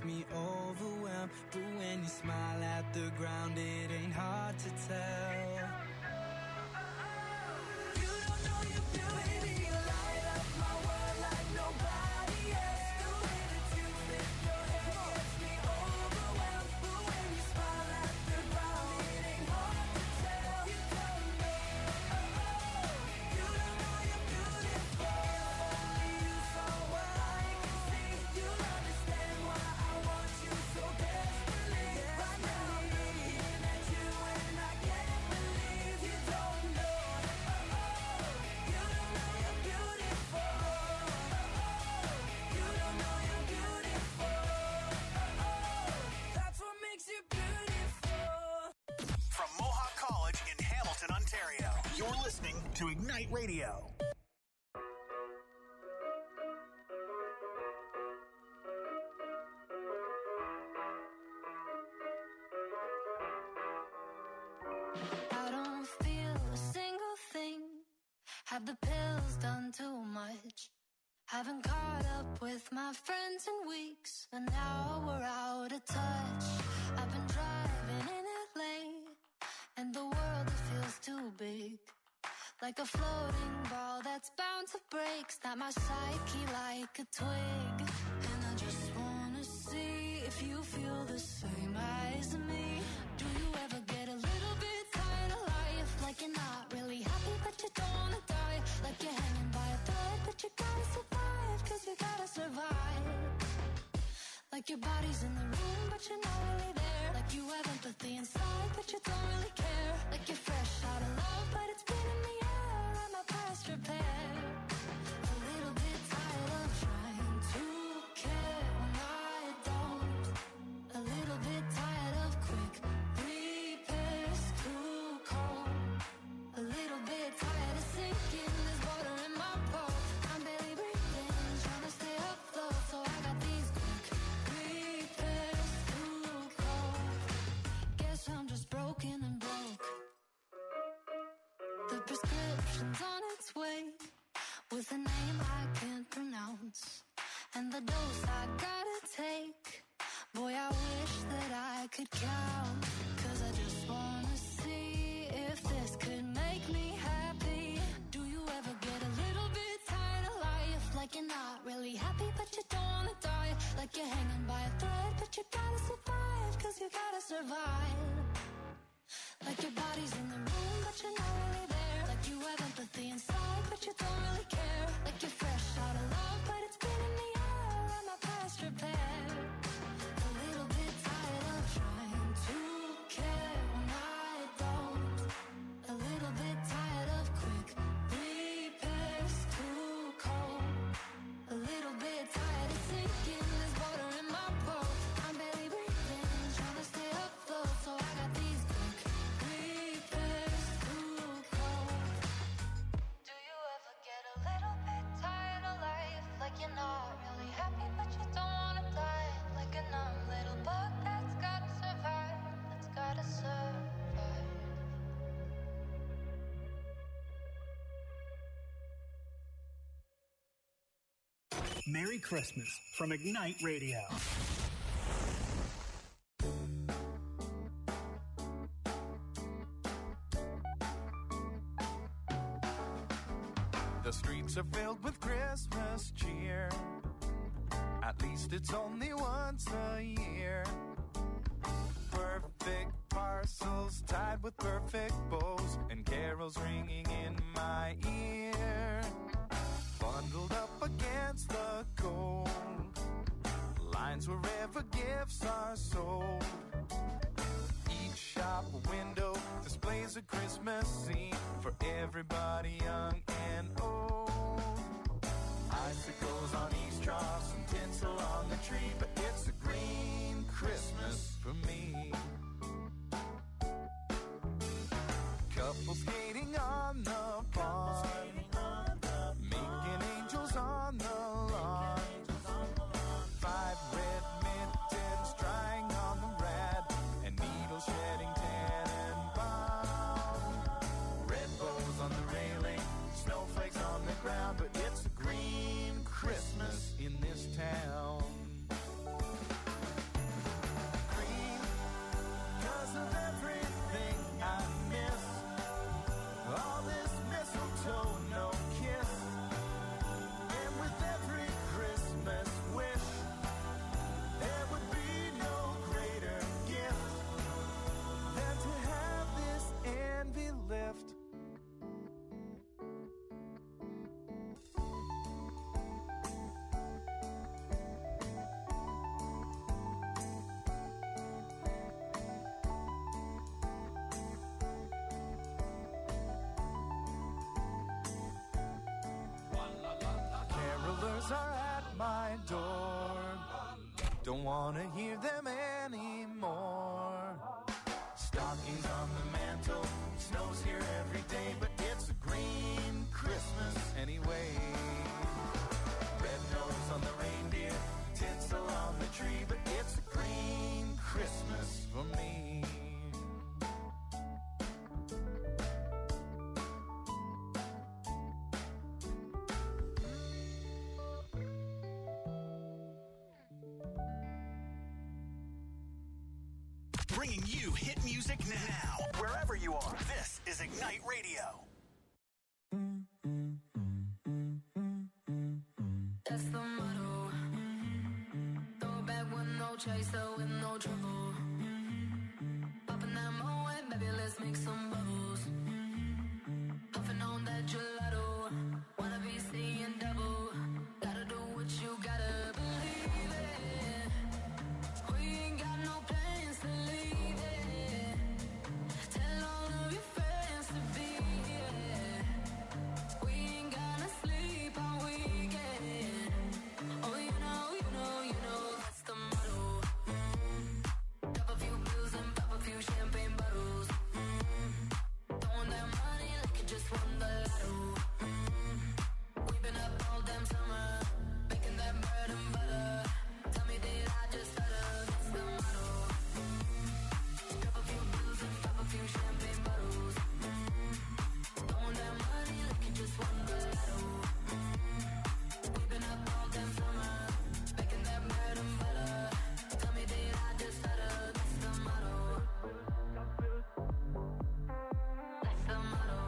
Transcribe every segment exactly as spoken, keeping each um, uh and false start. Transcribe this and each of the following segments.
me overwhelmed. But when you smile at the ground, it ain't hard to tell. To Ignite Radio. I don't feel a single thing. Have the pills done too much? Haven't caught up with my friends in weeks, and now we're out of touch. I've been driving in L A, and the world, it feels too big. Like a floating ball that's bound to break. Snap my psyche like a twig. And I just wanna see if you feel the same as me. Do you ever get a little bit tired of life? Like you're not really happy but you don't wanna die. Like you're hanging by a thread but you gotta survive. Cause you gotta survive. Like your body's in the room but you're not really there. Like you have empathy inside but you don't really care. Like you're fresh out of love but it's been in the past repair. A little bit tired of trying to care when I don't. A little bit tired of quick repairs, too cold. A little bit tired of sinking, there's water in my boat. I'm barely breathing, trying to stay afloat. So I got these quick repairs, too cold. Guess I'm just broken and broke. The prescription's on its way, with a name I can't pronounce, and the dose I gotta take. Boy, I wish that I could count. Cause I just wanna see if this could make me happy. Do you ever get a little bit tired of life? Like you're not really happy but you don't wanna die. Like you're hanging by a thread but you gotta survive. Cause you gotta survive. Like your body's in the room but you're not really there. Like you have empathy inside but you don't really care. Like you're fresh out of love but it's been in the air. And my past repair. A little bit tired of trying to care when I don't. A little bit tired of quick repairs, too cold. A little bit tired of sinking, there's water in my boat. I'm barely breathing, trying to stay afloat. So I got these quick repairs, too cold. Do you ever get a little bit tired of life? Like you're not really happy but you don't wanna die. Like a numb little bug that's gotta survive. That's gotta survive. Merry Christmas from Ignite Radio. The streets are filled with Christmas cheer. At least it's only once a year. Perfect parcels tied with perfect bows, and carols ringing in my ear. Bundled up against the cold, lines wherever gifts are sold. Each shop window displays a Christmas scene for everybody young and old. Icicles on each troughs and tinsel on the tree, but it's a green Christmas for me. Couples skating on the pond, making angels on the lawn. Five red mittens drying on the rad, and needles shedding tannenbaum. Red bows on the railing, snowflakes on the ground, but it's a green Christmas in this town. don't wanna hear them anymore. Stockings on the mantle, snow's here every day, but it's a green Christmas anyway. Red nose on the reindeer, tinsel on the tree, but it's a green Christmas for me. Bringing you hit music now, wherever you are. This is Ignite Radio. That's the motto. Throw it back with no chaser, with no trouble. Popping that Moet, baby, let's make some bubbles. Puffing on that gelato. Wanna be seeing double. Gotta do what you gotta believe it. We ain't got no plans to leave it. Tell all of your friends to be here. We ain't gonna sleep all weekend. Oh, you know, you know, you know, that's the motto. Drop a few pills and pop a few champagne bottles. Throwing that money like you just won the lotto. We've been up all damn summer, making that bread and butter. Tell me, did I just stutter? That's the motto. Drop a few pills and pop a few champagne bottles. Throwing that money like you just won the lotto. We've been up all damn summer, making that bread and butter. Tell me, did I just stutter? That's the motto. That's the motto.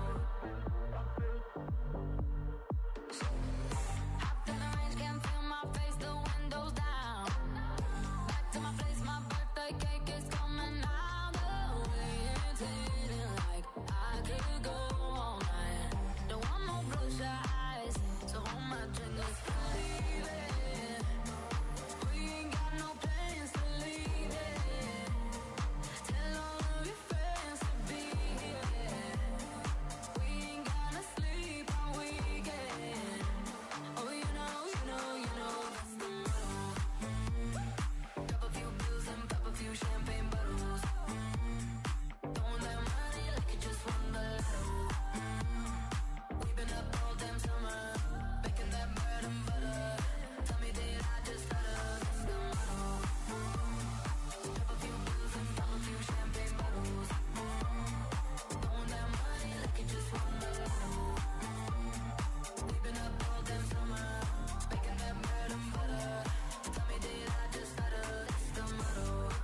Hopped in the range, can't feel my face, the windows down. Back to my place, my birthday cake is coming out the way. It's hitting like I could go all night. Don't want no bloodshot eyes, so hold my drink, let's believe it. We ain't got no plans to leave it. Tell all of your friends to be here. We ain't gonna sleep all weekend. Oh, you know, you know, you know, that's the motto. Drop a few bills and pop a few champagne bottles. Throwing that money like you just won the lotto. We've been up all damn summer, making that bread and butter. Tell me, did I just stutter? That's the motto. Drop a few bills and pop a few champagne bottles. Throwing that money like you just won the lotto. We've been up all damn summer, making that bread and butter. Tell me, did I just stutter? That's the motto.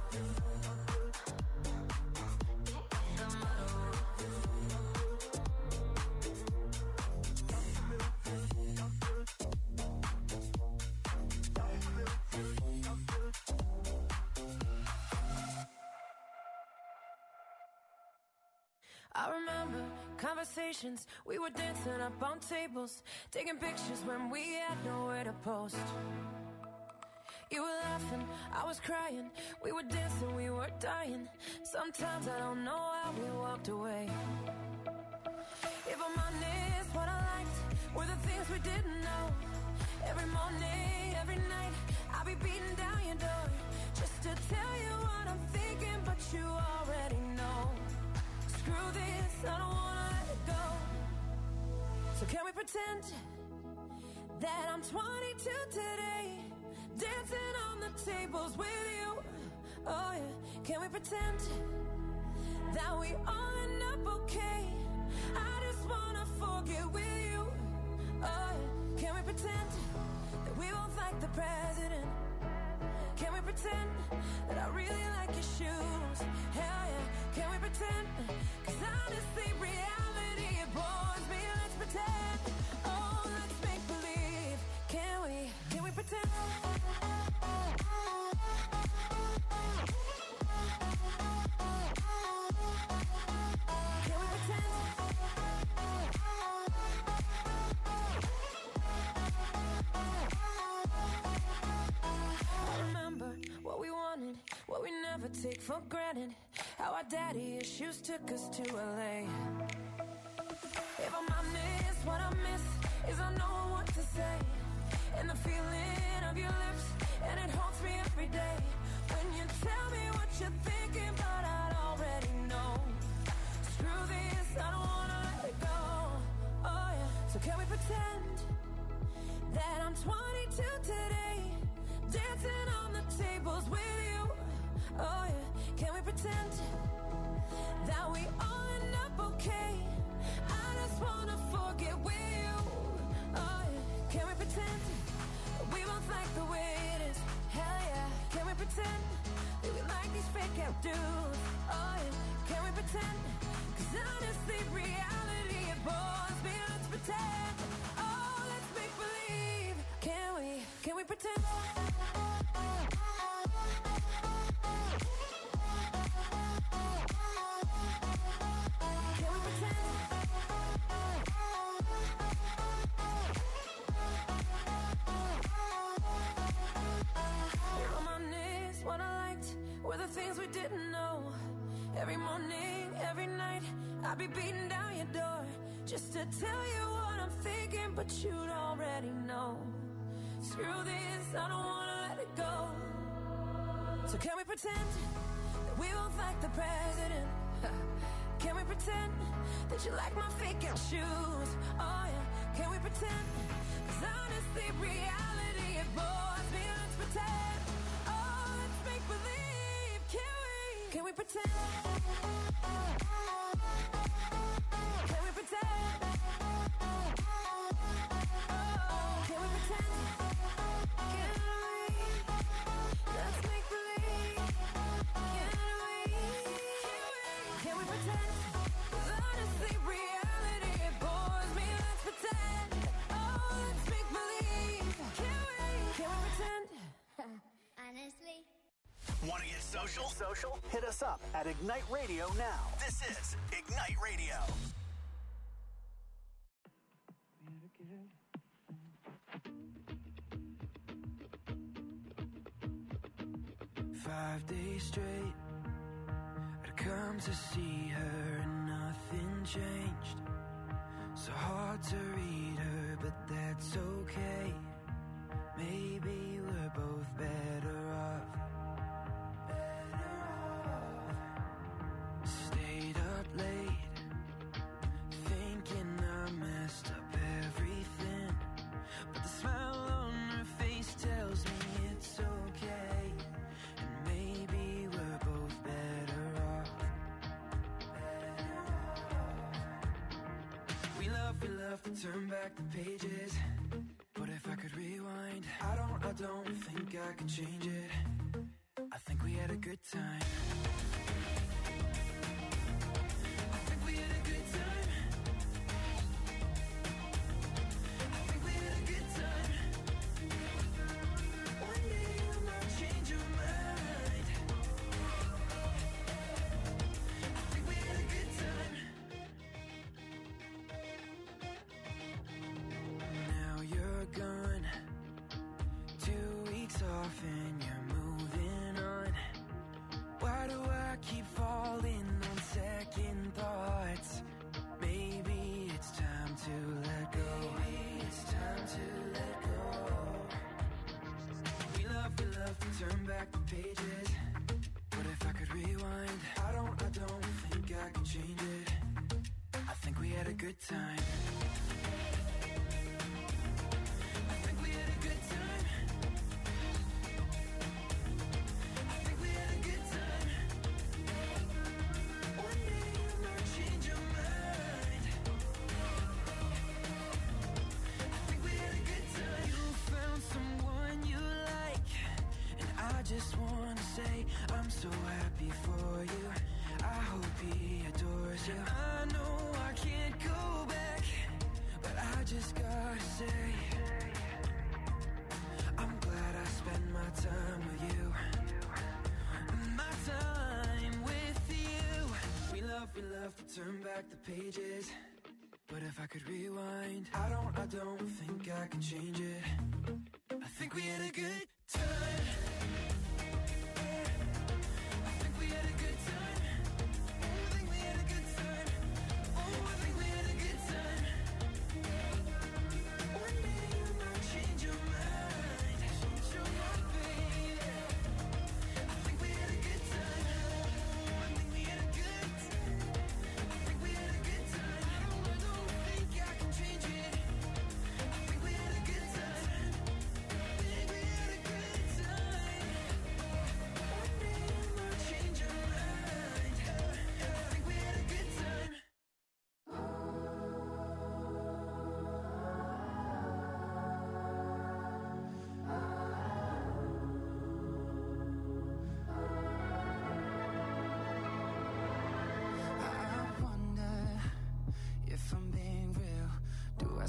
That's the motto. I remember conversations, we were dancing up on tables, taking pictures when we had nowhere to post. You were laughing, I was crying, we were dancing, we were dying. Sometimes I don't know how we walked away. If I'm honest, what I liked were the things we didn't know. Every morning, every night, I'll be beating down your door just to tell you what I'm thinking, but you already know. Screw this, I don't wanna let it go. So can we pretend that I'm twenty-two today, dancing on the tables with you? Oh yeah, can we pretend that we all end up okay? I just wanna forget with you. Oh yeah, can we pretend that we both like the president? Can we pretend that I really like your shoes? Hell yeah, can we pretend? Cause honestly, reality, it bores me. Let's pretend. Oh, let's make believe. Can we? Can we pretend? Can we pretend? I remember what we wanted, what we never take for granted. How our daddy issues took us to L A. If I'm honest, what I miss is I know what to say. and the feeling of your lips, and it haunts me every day. When you tell me what you're thinking, but I already know. Screw this, I don't wanna let it go. Oh yeah, so can we pretend that I'm twenty-two today, dancing on the tables with you? Oh yeah, can we pretend that we all end up okay? I just wanna forget with you. Oh yeah, can we pretend that we both like the way it is? Hell yeah, can we pretend that we like these fake out dudes? Oh yeah, can we pretend? Cause honestly, reality, it bores me. Let's pretend. Oh, let's make believe. Can we, can we pretend? What I liked were the things we didn't know. Every morning, every night, I'd be beating down your door just to tell you what I'm thinking, but you'd already know. Screw this, I don't wanna let it go. So can we pretend that we both like the president? Can we pretend that you like my fake out shoes? Oh yeah, can we pretend? Cause honestly, reality, it bores me. Let's pretend. Make believe, can we? Can we pretend? Can we pretend? Oh, can we pretend? Can we? Let's make believe. Can we? Can we? Can we pretend? 'Cause honestly, reality, it bores me. Let's pretend. Oh, let's make believe. Can we? Can we pretend? Honestly. Want to get social? Social? Hit us up at Ignite Radio now. This is Ignite Radio. Five days straight, I'd come to see her and nothing changed. So hard to read her, but that's okay. Maybe we're both better off. Stayed up late, thinking I messed up everything, but the smile on her face tells me it's okay, and maybe we're both better off. We love, we love to turn back the pages, but if I could rewind, I don't, I don't think I could change it. I think we had a good time. And you're moving on. Why do I keep falling on second thoughts? Maybe it's time to let go. Maybe it's time to let go. We love, we love to turn back the pages, but if I could rewind, I don't, I don't think I could change it. I think we had a good time. Just wanna say I'm so happy for you. I hope he adores you. I know I can't go back, but I just gotta say I'm glad I spent my time with you. My time with you. We love, we love to turn back the pages, but if I could rewind, I don't, I don't think I can change it. I think we had a good time. Change your mind.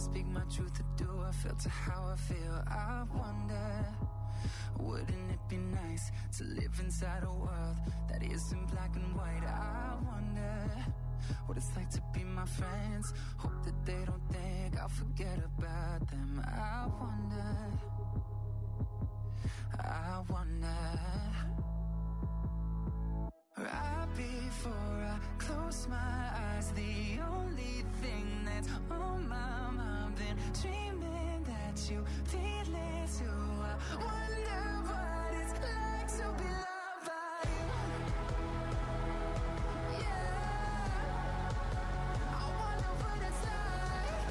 speak my truth or do I filter how I feel? I wonder, wouldn't it be nice to live inside a world that isn't black and white? I wonder what it's like to be my friends. Hope that they don't think I'll forget about them. I wonder, I wonder. Right before I close my eyes, the only thing that's on my mind, been dreaming that you feel it too. I wonder what it's like to be loved by you. Yeah, I wonder what it's like.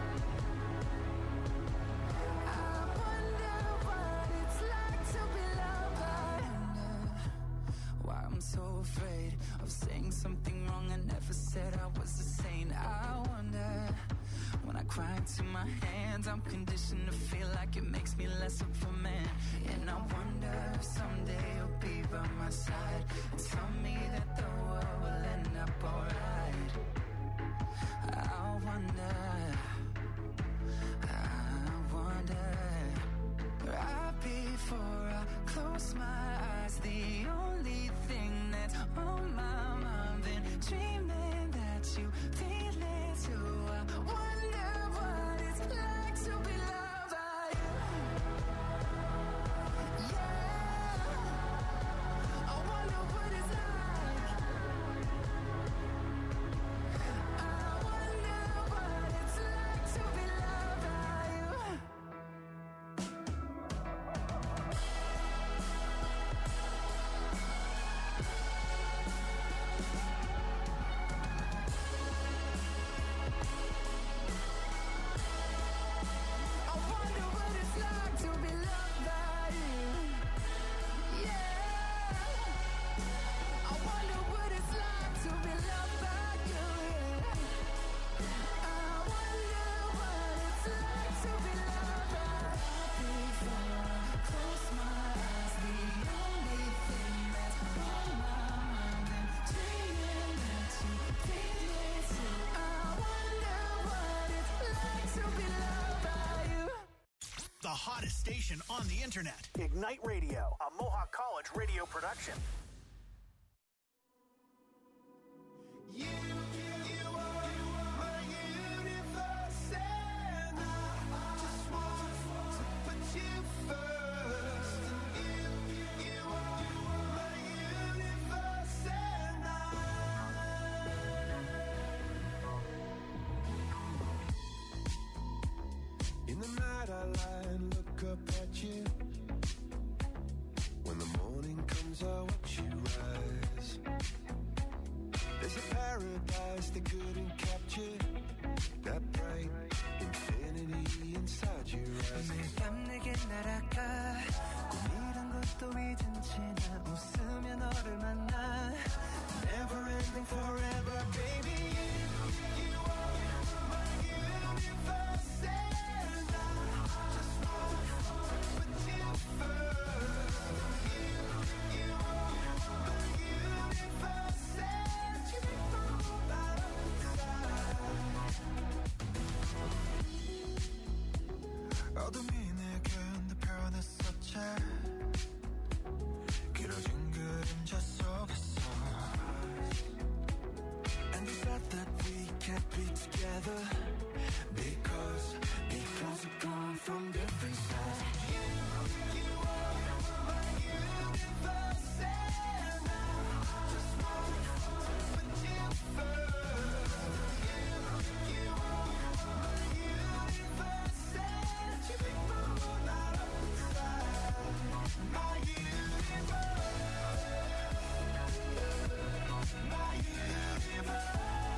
I wonder what it's like to be loved by you. Why I'm so afraid of saying something wrong. I never said I was a saint. I wonder, when I cry into my hands, I'm conditioned to feel like it makes me less of a man. And I wonder if someday you'll be by my side and tell me that the world will end up alright. I wonder, I wonder. Right before I close my eyes, the only thing that's on my mind, been dreaming that you feel it too. I wonder what it's like to be loved by you. Yeah, I wonder what it's like. I wonder what it's like to be loved by you. I wonder what it's like to be loved by you. Yeah, I wonder what it's like to be loved by you. Yeah, I wonder what it's like to be loved by you. Before I close my eyes, the only thing that's on my mind, been dreaming that you feel it too. I wonder what it's like to be loved by you. The hottest station on the internet. Ignite Radio, a Mohawk College radio production. You, you are my universe, and I just want to put you first. You, you are my universe, and I. In the night I lie and look up at you. When the morning comes I watch you rise. There's a paradise they couldn't capture, that bright infinity inside your eyes. 매일 밤 내게 날아가 꿈이란 것도 잊은 채 나 웃으며 너를 만나. Never ending forever, baby. You are my universe, and I just want to put you first. You, you are my universe, and you make my whole life inside. 어둠이 내겐 더 변했었지. 길어진 그림자 속에서. And you said that we can't be together because because we've gone from different sides. You, you are my universe, and I just want to put you first. You, you are my universe, and you make my whole life inside. My universe, my universe.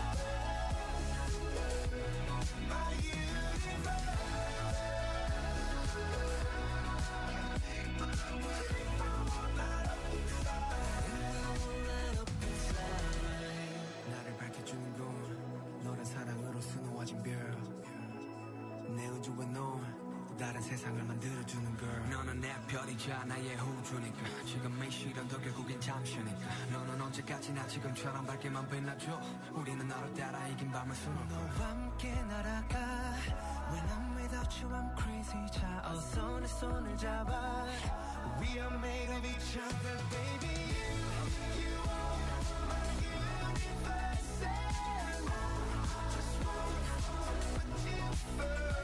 나를 밝혀주는 건 너란 사랑으로 수놓아진 별. 내 우주에 넌 또 다른 세상을 만들어주는 걸. 너는 내 별이 자 나의 호주니까 지금 이 시련도 결국엔 잠시니까 너는 언제까지나 지금처럼 밝게만 빛나줘 우리는 너를 따라 이긴 밤을 수놓고 너와 함께 날아가 When I'm without you I'm crazy 자 어서 내 손을 잡아 We are made of each other baby You, you are my universe and I just wanna fall with you first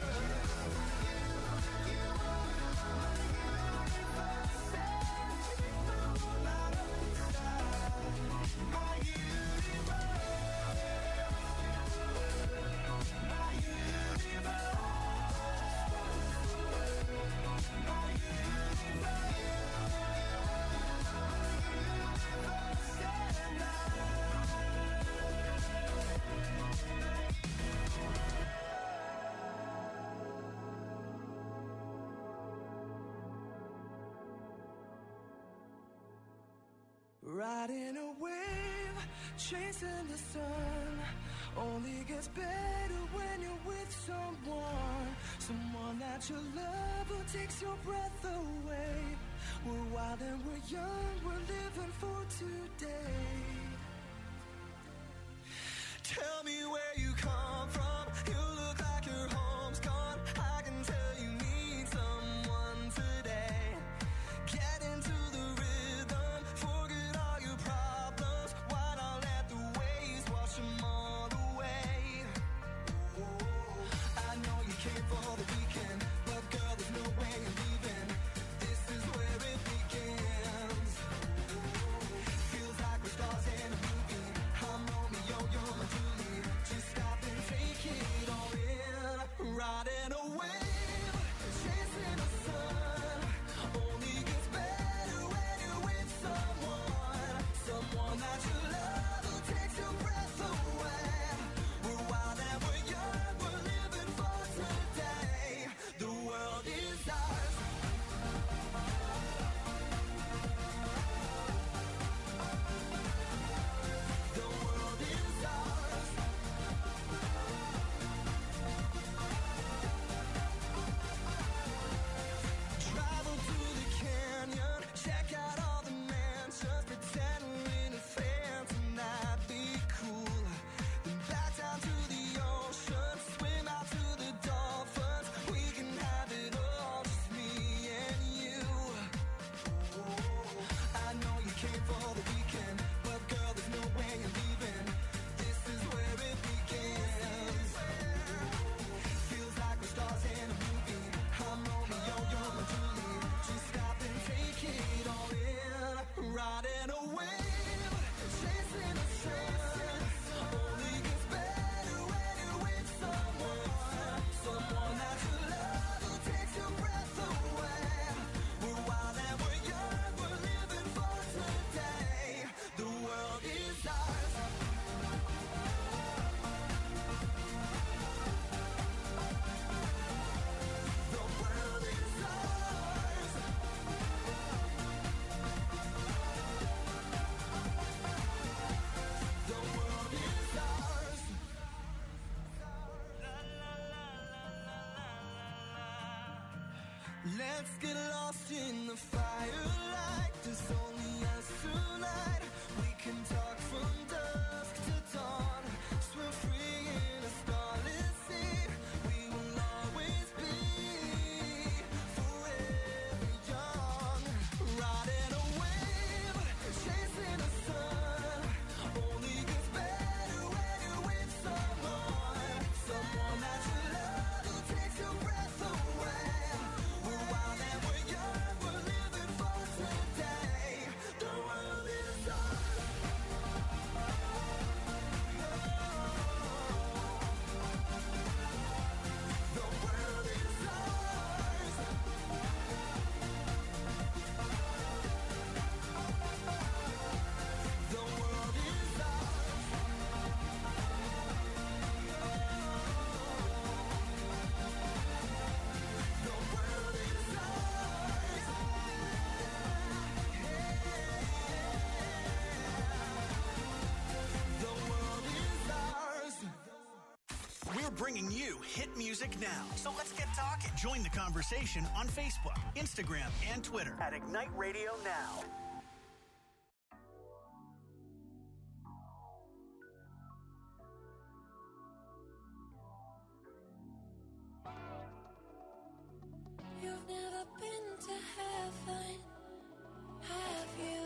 Riding a wave, chasing the sun. Only gets better when you're with someone. Someone that you love who takes your breath away. We're wild and we're young, we're living for today. Tell me where you come from. You look like your home's gone. I can tell you need someone today. Get into the rhythm, forget all your problems. Why not let the waves wash them all away? I know you came for the weekend, but girl, there's no way you're leaving. This is where it begins. Feels like we're stars in a movie. I'm Romeo, you're my Julie. Just stop and take it all in. Riding a wave, chasing the sun. Only gets better when you're with someone. Someone that you love who takes your breath away. We're wild and we're young, we're living for today. The world is ours. The world is ours. Travel to the canyon, check out all the mansions, pretend we're in a phantom, that'd be cool. Then back down to the ocean, swim out to the dolphins. We can have it all, just me and you. I know you came for the weekend, but girl, there's no way you're leaving. This is where it begins. Feels like we're stars in a movie. I'm Romeo, you're my Julie. Just stop and take it all in. Riding a wave, chasing the sun. Only gets better when you're with someone. Someone that you love who takes your breath away. We're wild and we're young, we're living for today. The world is ours. The world is ours. The world is ours. Let's get lost in the firelight. There's only us tonight. We can talk from dusk to dawn. Swim free in a starlit sea. We will always be forever young. Riding a wave, chasing the sun. Only gets better when you're with someone. Someone that you love who takes your breath away. We're wild and we're young, we're living for today. bringing you hit music now. So let's get talking. Join the conversation on Facebook, Instagram, and Twitter at Ignite Radio Now. You've never been to heaven, have you?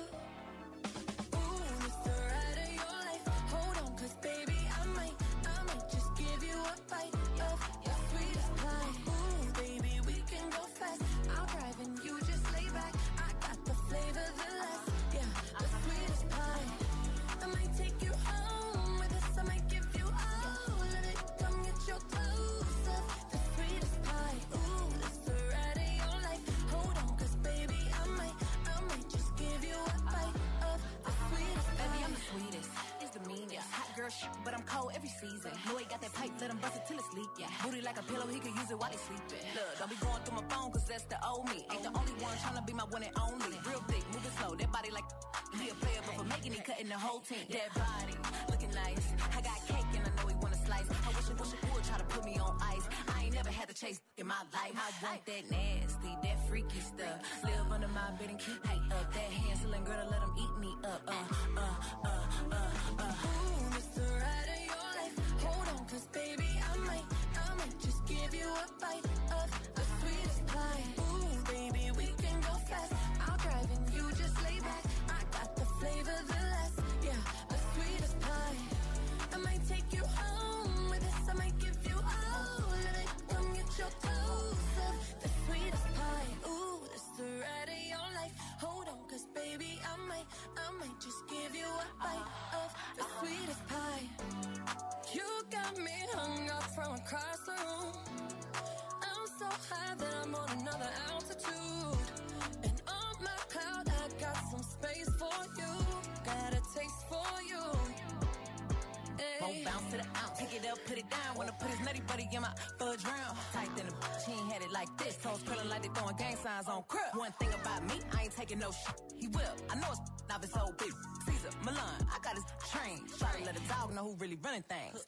Ooh, it's the ride of your life. Hold on, cause baby, I might, I might just give you a bite of your sweetest pie. Ooh, baby, we can go fast. I'll drive and you just lay back. I got the flavor, the last, yeah, the sweetest pie. I might take you home with us. I might give you all of it. Come get your clothes off. The sweetest pie. Ooh, it's the ride of your life. Hold on, cause baby, I might, I might just give you a bite of the sweetest pie. Baby, I'm the sweetest. It's the meanest. Hot girl shit, but I'm cold every season. Know he got that pipe, let him bust it till it's leak. Yeah. Booty like a pillow, he could use it while he sleeping. Look, don't be going through my phone, cause that's the old me. Ain't the only one tryna be my one and only. Real thick, moving slow, that body like he a player, but for making it, cutting the whole team. That body, looking nice. I got cake and I know he wanna slice. I wish I wish I would try to put me on ice. I ain't never had to chase in my life. I want that nasty, that freaky stuff. Live under my bed and keep me up. That Hansel girl to let him eat me up. Uh, uh, uh, uh, uh. Ooh, it's the ride of your life. Hold on, cause baby, I might, I might just give you a bite of the sweetest pie. Ooh, baby, we can go fast. I'll drive and you just lay back. I got the flavor, the last, yeah, the sweetest pie. I might take you home with us. I might give you all of it. Come get your clothes off. The sweetest pie. Ooh, it's the ride of your life. Hold on, cause baby, I might, I might just give you a bite of the sweetest pie. You got me hung up from across the room. I'm so high that I'm on another altitude. And on my cloud, I got some space for you. Got a taste for you. Won't bounce to the ounce. Pick it up, put it down. Wanna put his nutty buddy in my fudge round. Tight than a bitch, he ain't had it like this. Toes curling like they throwing gang signs on crib. One thing about me, I ain't taking no shit. He will. I know it's now it's so big. Caesar, Milan, I got his train. Try to let a dog know who really running things.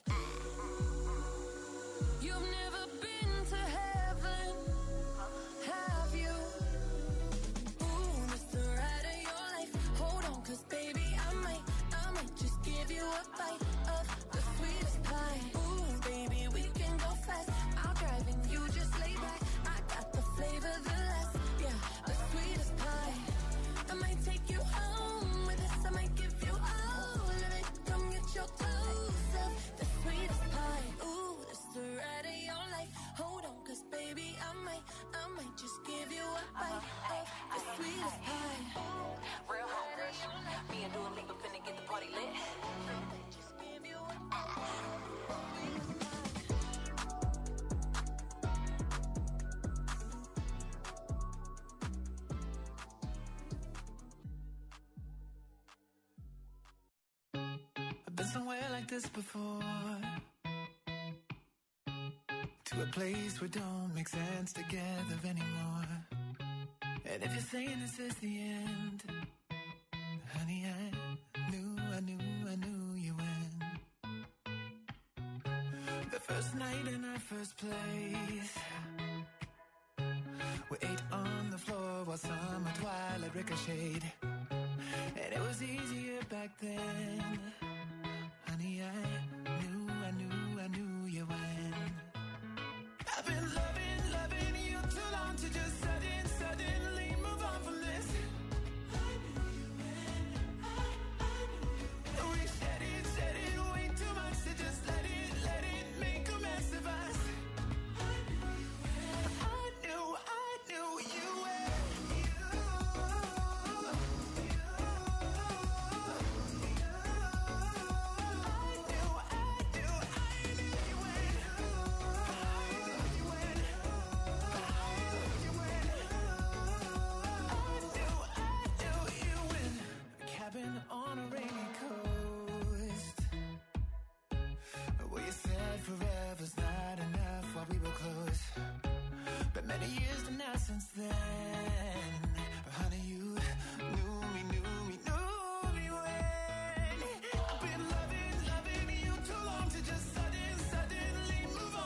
You've never been to heaven, have you? Ooh, it's the ride of your life. Hold on, cause baby, I might, I might just give you a bite of the sweetest pie. Ooh, baby, we can go fast. I'll drive and you just lay back. I got the flavor, the last, yeah, the sweetest pie. I might take you home with us. I might give you all of it. Come get your clothes off. The sweetest pie. Ooh, it's the ride of your life. Hold on, cause baby, I might, I might just give you a bite of the sweetest pie. Real hot girl. Me and Dua Lipa finna get the party lit. Just give you a bite of the sweetest pie. I've been somewhere like this before, to a place where don't make sense together anymore. And if you're saying this is the end, honey, I knew, I knew, I knew you when the first night in our first place, we ate on the floor while summer twilight ricocheted. And it was easier back then. Honey, I knew, I knew, I knew you when I've been loving, loving you too long to just sudden, suddenly move on from this. I knew you when, I, I knew you when. We said it, said it way too much to just let it, let it make a mess of us. I knew you when, I knew, I knew you when. On a rainy coast, where you said forever's not enough while we were close. But many years to now since then, honey, you knew me, knew me, knew me when I've been loving, loving you too long to just sudden, suddenly move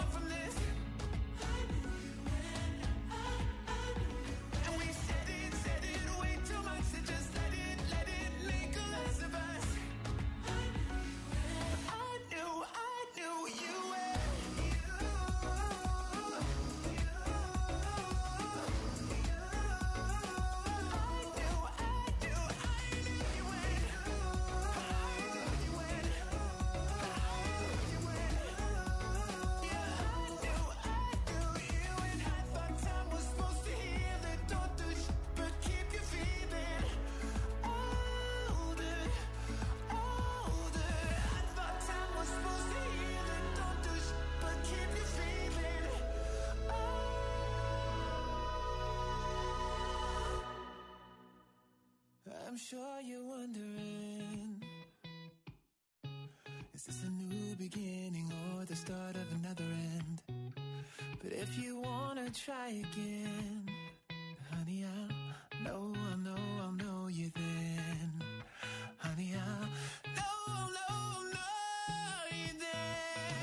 sure you're wondering, is this a new beginning or the start of another end? But if you wanna try again, honey, I'll know, I'll know, I'll know you then. Honey, I'll know, I'll know, I'll know you then.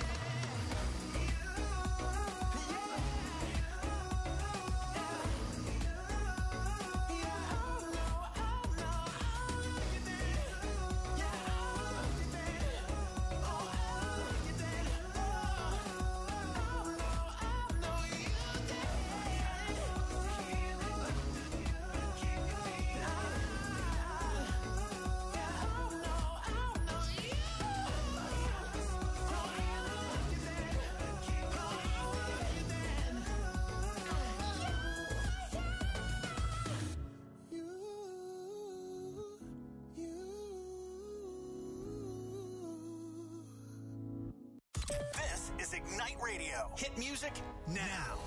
This is Ignite Radio. Hit music now.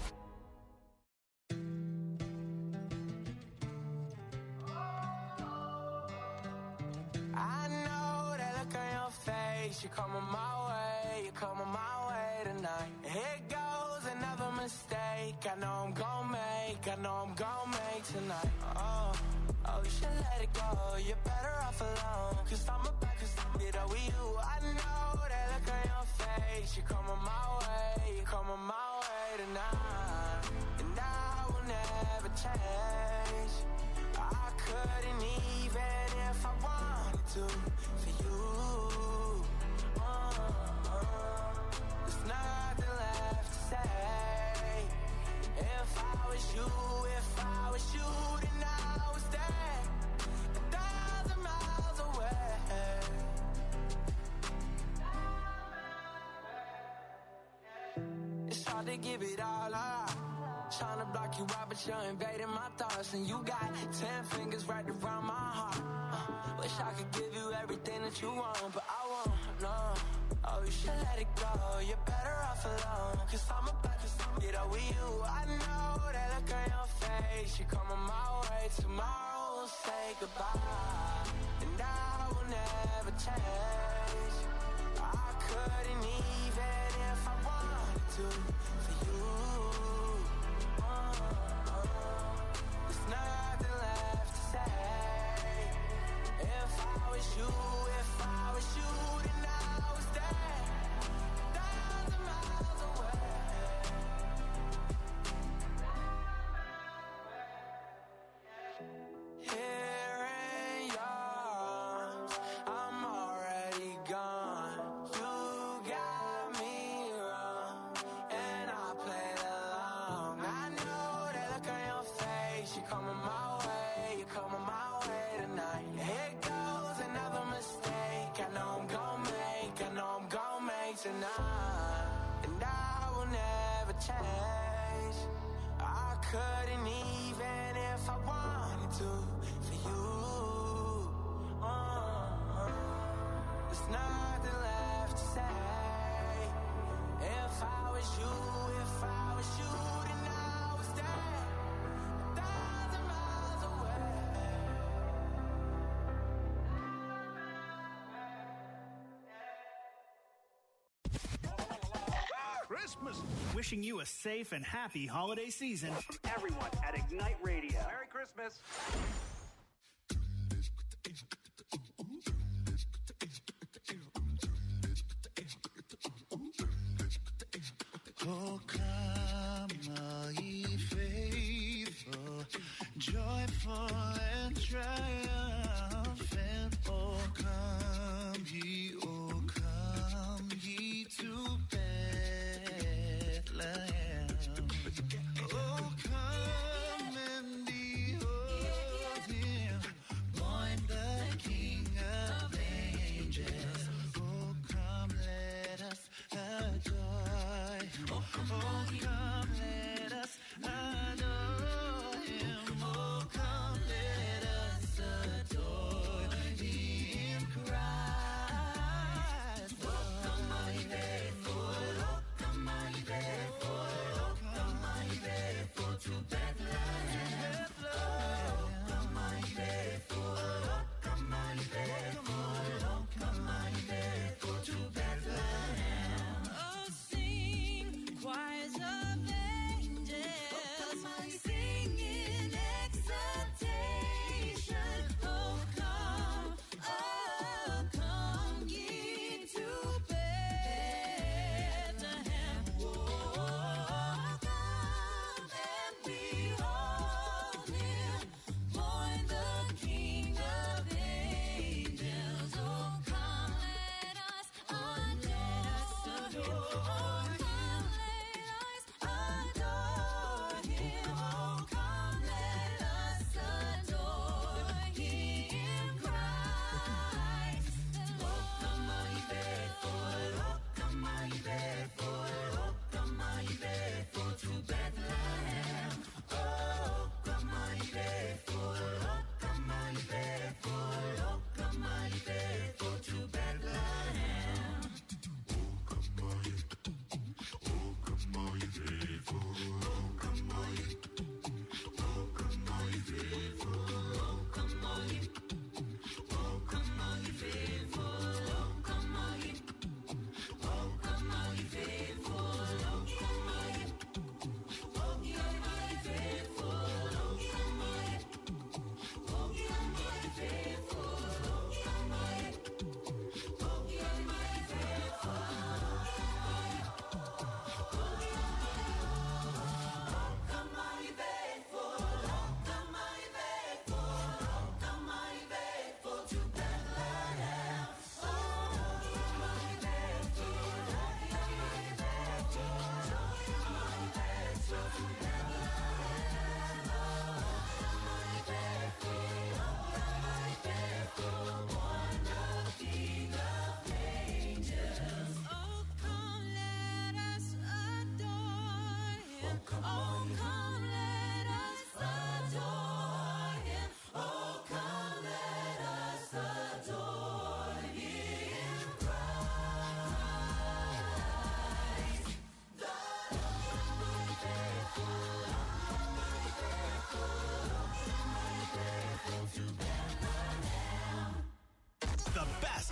I know that look on your face. You're coming my way, you're coming my way tonight. Here goes another mistake. I know I'm gon' make, I know I'm gon' make tonight. Oh, oh, you should let it go. You're better off alone. Cause I'm about to sum it up with you. I know that look on your face. You're coming my way, you're coming my way tonight. And I will never change. I couldn't even if I wanted to for you. Uh, uh, there's nothing left to say. If I was you, if I was you, then I was there, a thousand miles away. It's hard to give it all up. Trying to block you out, but you're invading my thoughts. And you got ten fingers right around my heart. uh, Wish I could give you everything that you want, but I won't, no. Oh, you should let it go. You're better off alone. Cause I'm about to sum it up with you. I know that look on your face. You're coming my way. Tomorrow we'll say goodbye. And I will never change. I couldn't even if I wanted to for you. There's nothing left to say. If I was you, if I was you, then I was there, a thousand miles away. Here in your arms, I'm already gone. You got me wrong, and I played along. I know that look on your face. You're coming my way, you're coming my way tonight. Here goes another mistake. I know I'm gon' make, I know I'm gon' make tonight. And I will never change. I couldn't even if I wanted to for you. Uh, there's nothing left to say. If I was you, if I was you, then I was there, a thousand miles away. Christmas. Wishing you a safe and happy holiday season from everyone at Ignite Radio. Merry Christmas. Oh, come, all ye faithful, joyful and triumphant. Oh, come ye, oh, come ye to Bethlehem. Oh, come and behold him, born the King of angels. Oh, come, let us adore him. Oh, come, let us adore him. Oh, come, let us adore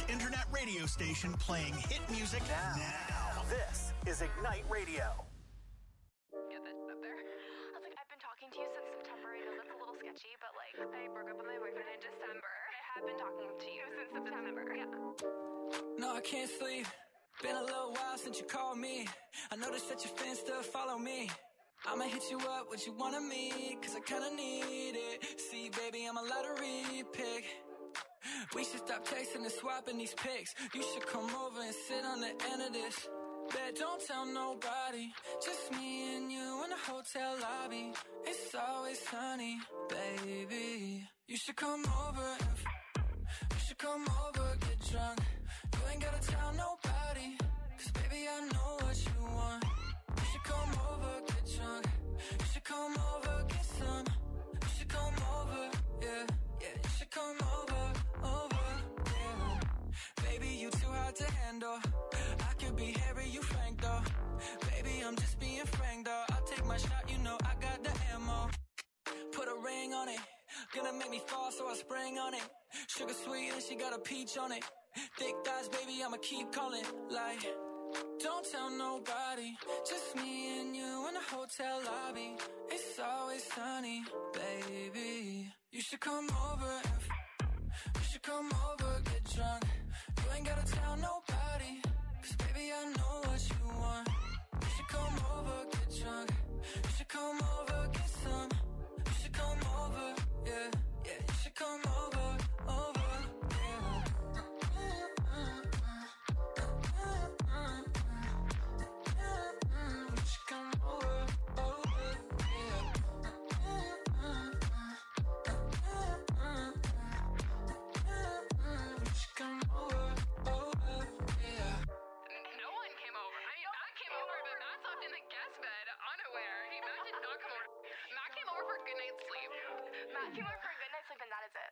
internet radio station playing hit music now. now. This is Ignite Radio. Get that up there. I was like, I've been talking to you since September. I know that's a little sketchy, but like, I broke up with my boyfriend in December. I have been talking to you since September. Yeah. No, I can't sleep. Been a little while since you called me. I noticed that your fans still follow me. I'ma hit you up, what you wanna meet, cause I kinda need it. See, baby, I'm a lottery pick. We should stop texting and swapping these pics. You should come over and sit on the end of this. Bet don't tell nobody, just me and you in the hotel lobby. It's always sunny, baby. You should come over and f- you should come over, get drunk. You ain't gotta tell nobody, cause baby I know what you want. You should come over, get drunk. You should come over, get some. You should come over, yeah, yeah. You should come over, over, yeah. Baby, you too hard to handle. I could be Harry, you Frank though. Baby, I'm just being frank though. I'll take my shot, you know I got the ammo. Put a ring on it, gonna make me fall, so I spring on it. Sugar sweet and she got a peach on it. Thick thighs, baby, I'ma keep calling. Like, don't tell nobody, just me and you in the hotel lobby. It's always sunny, baby. You should come over and f- you should come over, get drunk. You ain't gotta tell nobody, cause baby I know what you want. You should come over, get drunk. You should come over, get some. You should come over, yeah, yeah. You should come over, over, yeah. You should come over, over, yeah. You should come over, over, yeah. No one came over. I mean, Matt came over, but Matt slept in the guest bed, unaware. He, Matt did not come over. Matt came over for a good night's sleep. Matt came over for a good night's sleep, and that is it.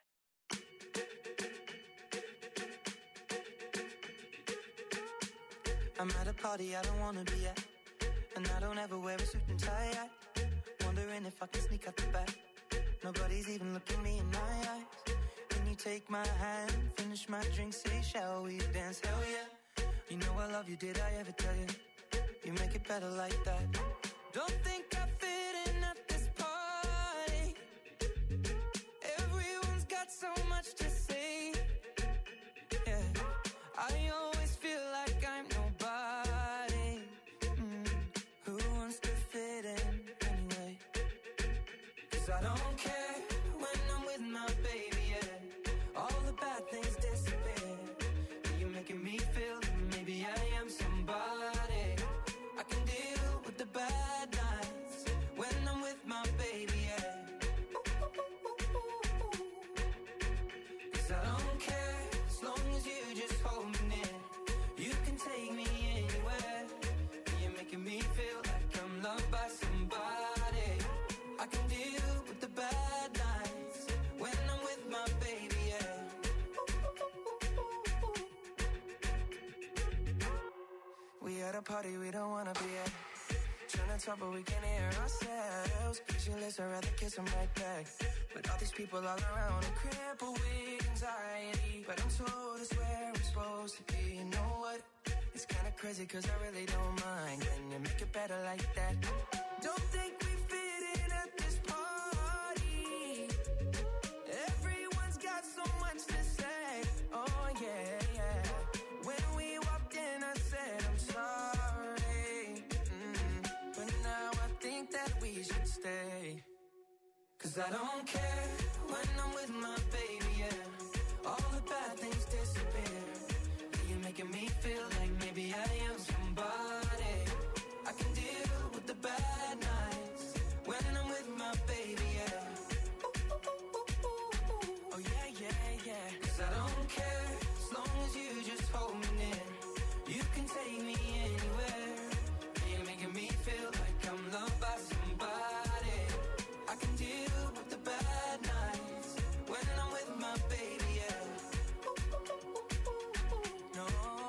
I'm at a party I don't wanna be at, and I don't ever wear a suit and tie yet. Wondering if I can sneak out the back. Nobody's even looking me in my eyes. Can you take my hand, finish my drink, say shall we dance? Hell yeah. You know I love you, did I ever tell you? You make it better like that. Don't think I fit in at this party. Everyone's got so much to say. Yeah, I always feel like I'm nobody. Mm, who wants to fit in anyway? Cause I don't care when I'm with my baby, yeah. All the bad things disappear. You're making me feel that maybe I am somebody. I can deal with the bad nights when I'm with my baby, yeah. Cause I don't care as long as you just hold me near. You can take me anywhere. You're making me feel like I'm loved by somebody. I can deal with the bad nights when I'm with my baby, yeah. We at a party we don't wanna be at. Trying to talk but we can't hear ourselves. Pictureless, I'd rather kiss them right back. But all these people all around, I'm crippled with anxiety. But I'm told it's where I'm supposed to be. You know what? It's kinda crazy cause I really don't mind. Can you make it better like that? Don't think we fit in at this party. Everyone's got so much to say. Oh yeah, yeah. When we walked in I said I'm sorry. Mm, but now I think that we should stay. Cause I don't care when I'm with my baby, yeah. All the bad things disappear. You're making me feel like maybe I am somebody. I can deal with the bad nights when I'm with my baby, yeah. Oh yeah, yeah, yeah. Cause I don't care as long as you just hold me near. You can take me anywhere. You're making me feel like I'm loved by somebody. I can deal with the bad nights when I'm with my baby, yeah. No,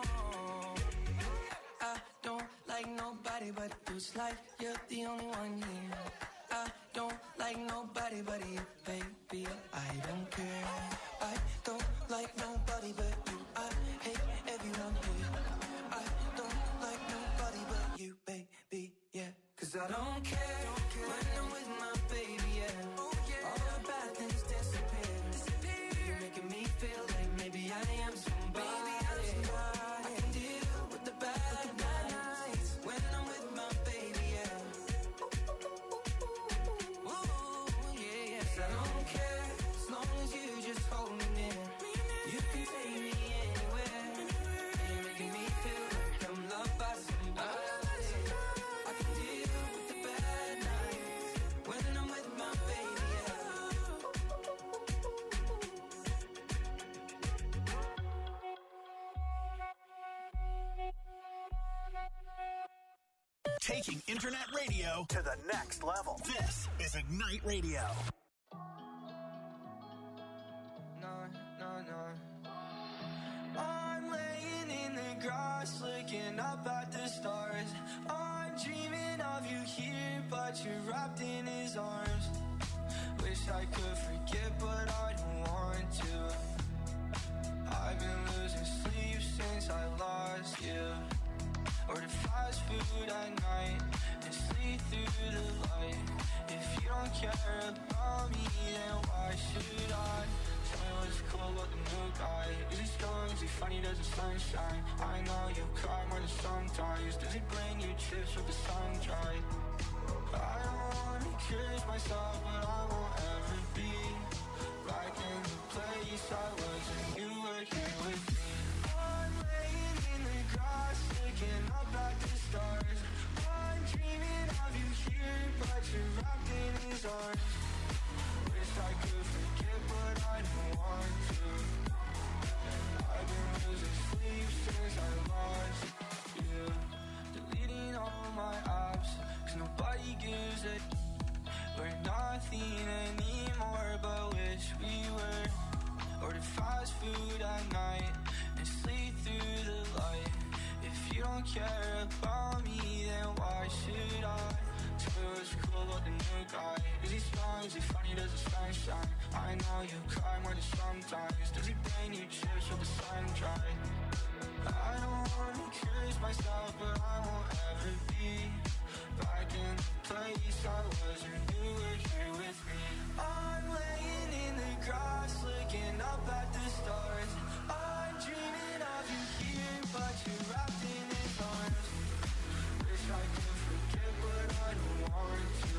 I don't like nobody but you. It's like you're the only one here. I don't like nobody but you, baby. I don't care. I don't like nobody but you. I Cause I don't care, don't care when I'm with my baby, yeah. Oh, yeah. All the bad things disappear. disappear. You're making me feel like maybe I am somebody. Maybe I'm somebody. I can deal with the bad, with the bad nights when I'm with my baby, yeah. Ooh, yeah, yeah. Cause I don't care as long as you just hold me near. You can take me anywhere. You're making me feel like I'm loved by somebody. Taking internet radio to the next level. This is Ignite Radio. No, no, no. I'm laying in the grass, looking up at the stars. I'm dreaming of you here, but you're wrapped in his arms. Wish I could forget, but I don't want to. I've been losing sleep since I lost you. Order fast food at night and sleep through the light. If you don't care about me, then why should I? Tell me what's cool about the new guy. Is he strong? Is he funny? Does the sun shine? I know you cry more than sometimes. Does he bring you chips with the sun dry? I don't wanna curse myself, but I won't ever be back in the place I was when you were here with me. I'm laying in the grass, looking up at the stars. I'm dreaming of you here, but you're wrapped in his arms. Wish I could forget, but I don't want to. I've been losing sleep since I lost you. Deleting all my apps, cause nobody gives a. We're nothing anymore, but wish we were. Order fast food at night and sleep through the light. If you don't care about me, then why should I? Tell me what's cool about the new guy. Is he strong? Is he funny? Does the sun shine? I know you cry more than sometimes. Does he bring you chips with the sun dry? I don't wanna curse myself, but I won't ever be back in the place I was when you were here with me. I'm laying in the grass, looking up at the stars. I'm dreaming of you here, but you're wrapped in his arms. Wish I could forget, but I don't want to.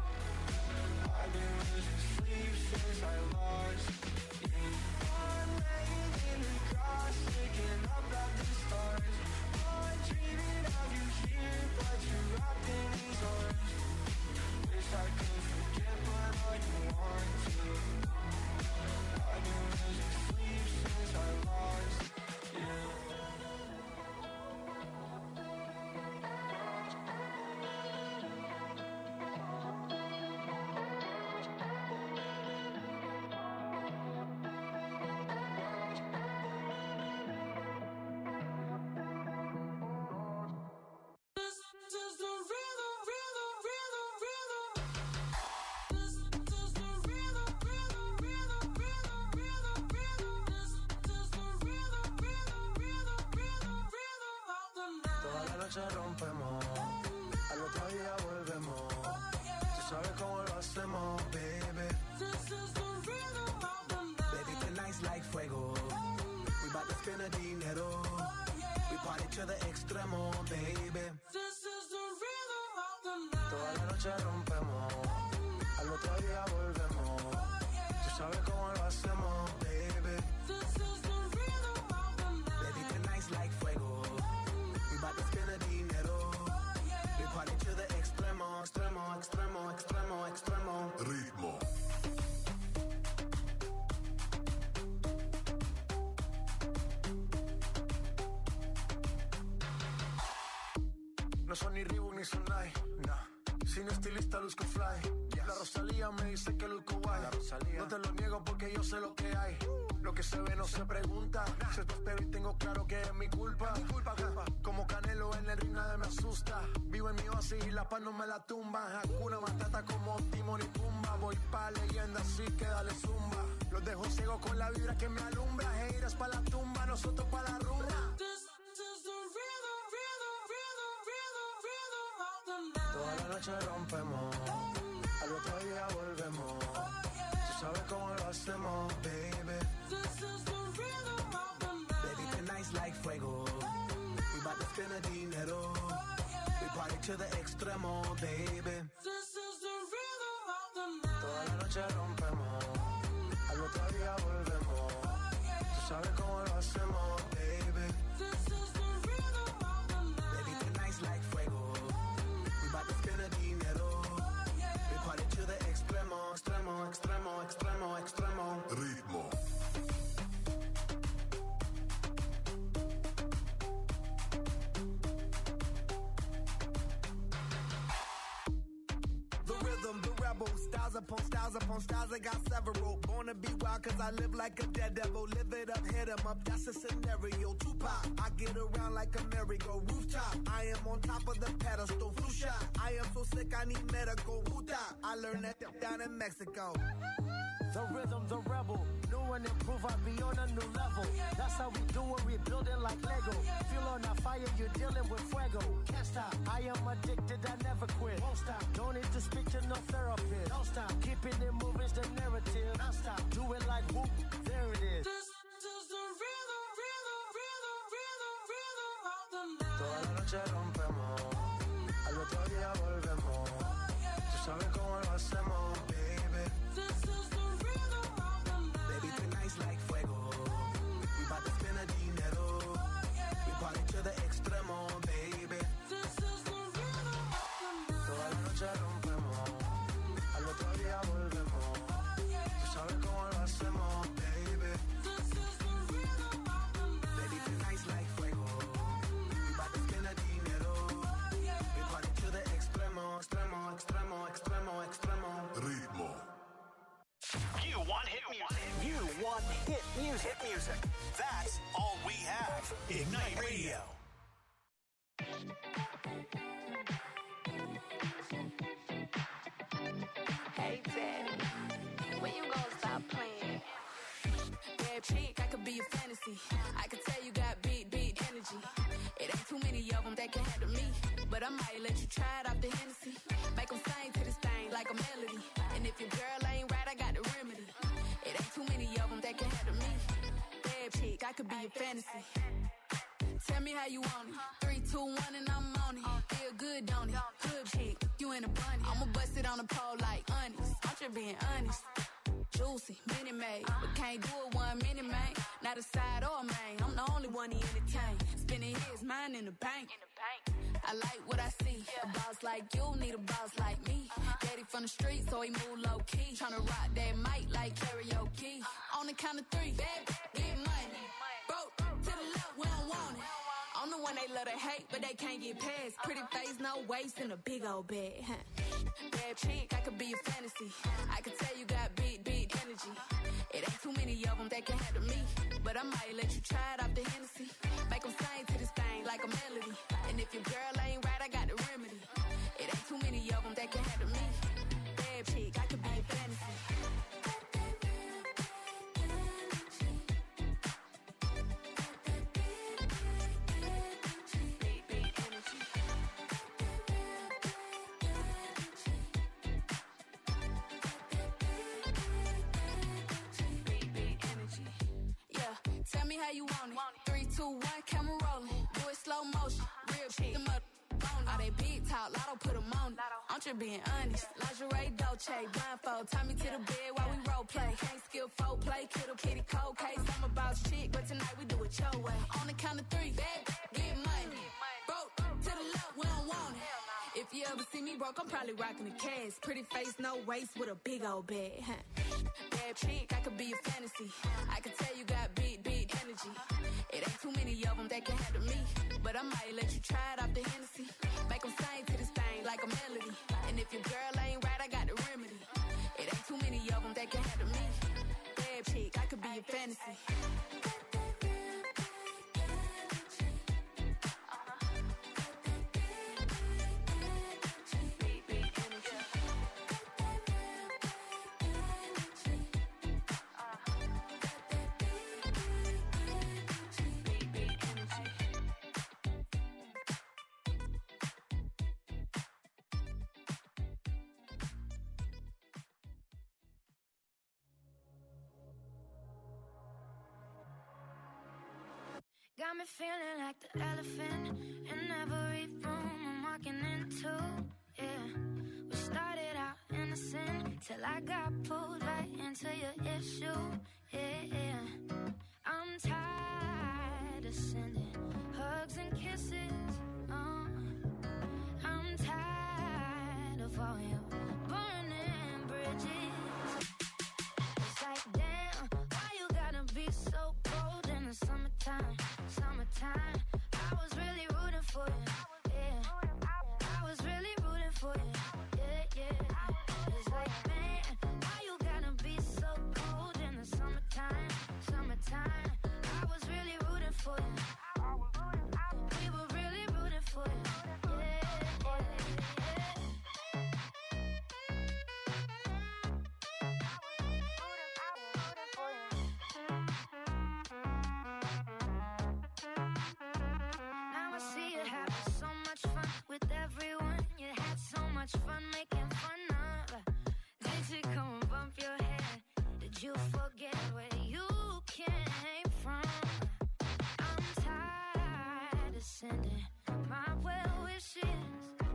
I've been losing sleep since I lost you. I'm laying in the grass, looking up at the stars. I'm dreaming of you here, but you're wrapped in his arms. Wish I could forget, but I don't want to. I've been losing sleep since I lost you. Rompemos, al otro día volvemos. Tú sabes cómo lo hacemos, baby. Baby, tonight's like fuego. We bout to spend the dinero. We party to the extremo, baby. Toda la noche rompemos, al otro día volvemos. Tú sabes cómo lo hacemos, baby. Baby, tonight's like fuego. About to spend the dinero. We party to the extremo, extremo, extremo, extremo, extremo. Ritmo. No son ni Reebok ni Sonai, nah. Sin estilista luzco fly. Yes. La Rosalía me dice que luzco guay. No te lo niego porque yo sé lo que hay. Lo que se ve no se pregunta. Nah. Se espero y tengo claro que es mi culpa. Mi culpa, culpa. Como Canelo en el ring nadie me asusta. Vivo en mi oasis y la paz no me la tumba. Hakuna Matata como Timón y Pumba. Voy pa' leyenda así que dale zumba. Los dejo ciego con la vibra que me alumbra. Heiras pa' la tumba, nosotros pa' la rumba. Toda la noche rompemos, al otro día volvemos. Tú sabes cómo lo hacemos, baby. This is the rhythm of the night. Baby, tonight's like fuego. We bout to spend a dinero. We party to the extremo, baby. This is the rhythm of the night. Toda la noche rompemos, al otro día volvemos. Tú sabes cómo lo hacemos, baby. This is the rhythm of the night. Baby, tonight's like fuego. We bout to spend a dinero. We party to the extremo, extremo, extremo, extremo, extremo. Ritmo. Styles upon styles upon styles, I got several. Born to be wild cause I live like a dead devil. Live it up, hit 'em up, that's a scenario. Tupac, I get around like a merry-go rooftop. I am on top of the pedestal, flu shot. I am so sick, I need medical. Huta, I learned that down in Mexico. The rhythm, the rebel. New and improve, I be on a new level. That's how we do it, we build it like Lego. Feel on a fire, you're dealing with fuego. Can't stop, I am addicted, I never quit. Won't stop, don't need to speak to no therapist. Don't stop, keeping it moving's the narrative. Don't stop, do it like whoop, there it is. This is the rhythm, rhythm, rhythm, rhythm, rhythm of the night. Toda la noche rompemos, al otro día volvemos. Tú sabes cómo lo hacemos, baby. This is the rhythm of the night. Baby, tonight's like fuego. We bout to spend a dinero. We party to the extremo, baby. This is the rhythm of the night. Toda la noche rompemos, al otro día volvemos. Tú sabes cómo lo hacemos, baby. This is the rhythm of the night. Baby, tonight's like fuego. We bout to spend a dinero. We party to the extremo, extremo, extremo, extremo, extremo. Ritmo. You want hit music. You want hit music. Hit music. That's all we have. Ignite Radio. Hey, Daddy, when you gonna stop playing? Bad chick, I could be a fantasy. I could tell you got big, big energy. It ain't too many of them that can handle me. But I might let you try it off the Hennessy. Make them sing to this thing like a melody. And if your girl ain't right, I got the remedy. It ain't too many of them that can handle me. Bad chick, I could be a fantasy. Tell me how you want it. Three, two, one, and I'm on it. Feel good, don't it? Hood chick, you in a bunny. I'ma bust it on the pole like honest. I'm just being honest. Juicy, mini made, but can't do it one minute, man. Not a side or a main. I'm the only one he entertain. Spending his mind in the bank. I like what I see. A boss like you need a boss like me. Daddy from the street, so he move low key. Tryna rock that mic like karaoke. On the count of three, bad, get money. Broke to the left, we don't want it. I'm the one they love to hate, but they can't get past. Pretty face, no waist, and a big old bag. Huh. Bad chick, I could be a fantasy. I could tell you got big, big energy. It ain't too many of them that can handle me. But I might let you try it off the Hennessy. Make them sing to this thing like a melody. And if your girl ain't right, I got the remedy. It ain't too many of them that can handle me. Bad chick, I could be a fantasy. Tell me how you want it. Three, two, one, camera rolling. Do it slow motion. Real shit. Them up on all they big talk. Lotto put them on it. I'm just being honest. Lingerie, Dolce, blindfold. Tie me to the bed while we role play. Can't skill folk play. Kiddo, kitty, cold case. I'm about shit, but tonight we do it your way. On the count of three, bad, get money. Broke to the left, we don't want it. If you ever see me broke, I'm probably rocking a cash. Pretty face, no waist, with a big old bag. Huh. Bad chick, I could be a fantasy. I could tell you got big, big energy. It ain't too many of them that can handle me. But I might let you try it off the Hennessy. Make them sing to this thing like a melody. And if your girl ain't right, I got the remedy. It ain't too many of them that can handle me. Bad chick, I could be a fantasy. got me feeling like the elephant in every room I'm walking into. Yeah, we started out innocent till I got pulled right into your issue. Yeah, yeah. I'm tired of sending hugs and kisses. Uh, I'm tired of all your burning bridges. It's like, damn, why you gotta be so cold in the summertime? Summertime, I was really rooting for you. Yeah, I was really rooting for you. Yeah, yeah. It's like, man, why you gotta be so cold in the summertime? Summertime, I was really rooting for you. We were really rooting for you. Yeah, yeah, yeah. Now I see you having so much fun with everyone. You had so much fun making fun of. Did you come and bump your head? Did you forget where you came from? I'm tired of sending my well wishes.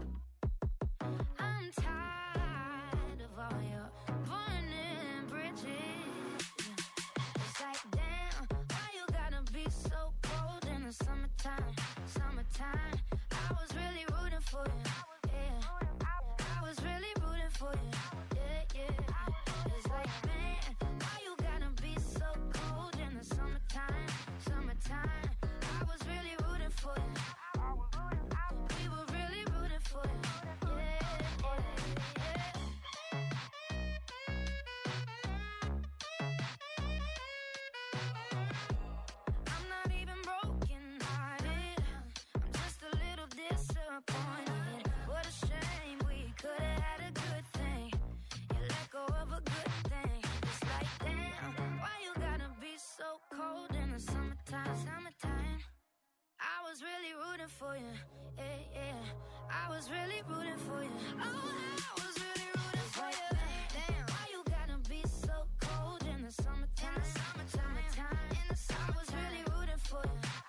I'm tired of all your burning bridges. It's like, damn, why you gotta be so cold in the summertime? Summertime, I was really rooting for you. Yeah, I was really rooting for you. Yeah, yeah. It's like, man, why you gotta be so cold in the summertime? Summertime, I was really rooting for you. We were really rooting for you. Yeah, yeah, yeah. I'm not even broken hearted. I'm just a little disappointed. What a shame, we could have had a good thing. You let go of a good thing. It's like, damn, why you gotta be so cold in the summertime? Summertime, I was really rooting for you. Yeah, yeah, I was really rooting for you. Oh, I was really rooting for you. Damn, why you gotta be so cold in the summertime? Summertime, in the summertime, I was really rooting for you.